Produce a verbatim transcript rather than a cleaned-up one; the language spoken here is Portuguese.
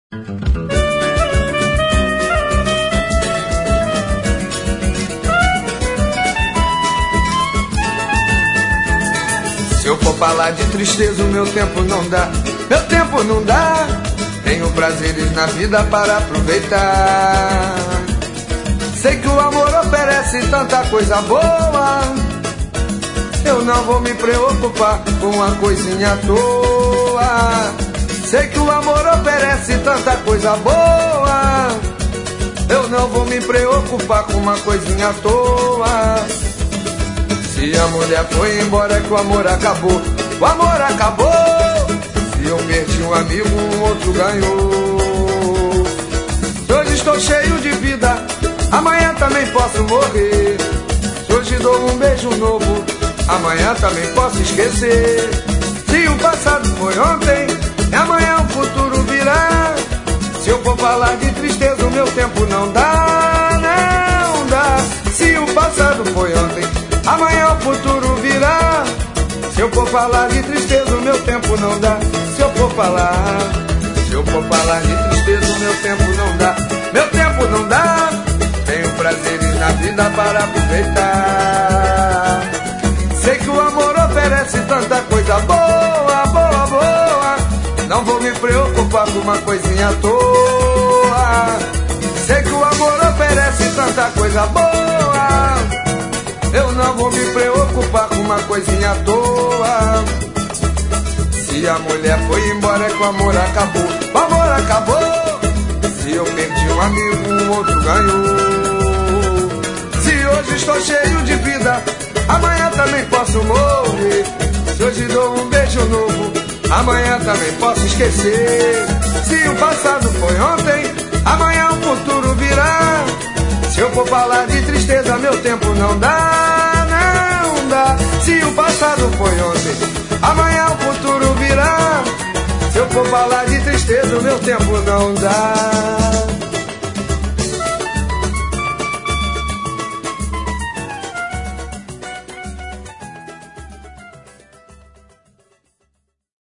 Se eu for falar de tristeza, o meu tempo não dá, meu tempo não dá. Tenho prazeres na vida para aproveitar. Sei que o amor oferece tanta coisa boa. Eu não vou me preocupar com uma coisinha à toa. Sei que o amor oferece tanta coisa boa. Eu não vou me preocupar com uma coisinha à toa. Se a mulher foi embora é que o amor acabou. O amor acabou. Se eu perdi um amigo, um outro ganhou. Se hoje estou cheio de vida, amanhã também posso morrer. Se hoje dou um beijo novo, amanhã também posso esquecer. Se o passado foi ontem, amanhã o futuro virá. Se eu for falar de tristeza, o meu tempo não dá, não dá. Se o passado foi ontem, amanhã o futuro virá. Se eu for falar de tristeza, o meu tempo não dá. Se eu for falar, se eu for falar de tristeza, o meu tempo não dá. Meu tempo não dá. Tenho prazeres na vida para aproveitar. Sei que o amor oferece tanta coisa boa, boa, boa. Não vou me preocupar com uma coisinha à toa. Sei que o amor oferece tanta coisa boa. Eu não vou me preocupar com uma coisinha à toa. Se a mulher foi embora é que o amor acabou. O amor acabou. Se eu perdi um amigo, um outro ganhou. Se hoje estou cheio de vida, amanhã também posso morrer. Se hoje dou um beijo novo, amanhã também posso esquecer. Se o passado foi ontem, amanhã o futuro virá. Se eu for falar de tristeza, meu tempo não dá, não dá. Se o passado foi ontem, amanhã o futuro virá. Se eu for falar de tristeza, o meu tempo não dá.